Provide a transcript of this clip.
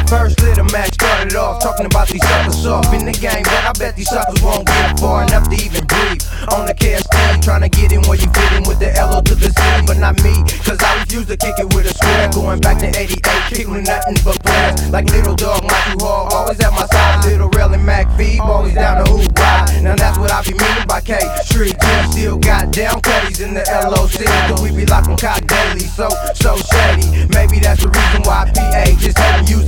First little match started off talking about these suckers soft in the game, but I bet these suckers won't get far enough to even breathe. On the KST, trying to get in where you fit in with the LO to the C, but not me, cause I refuse to kick it with a square. Going back to 88, kick with nothing but prayers. Like Little Dog, Michael Hall, always at my side. Little Rel and Mac Phoebe, always down to hoop ride. Now that's what I be meaning by K Street Jam. Still got down cutties in the LOC, cause we be locked on cotton daily, so shady. Maybe that's the reason why PA just haven't used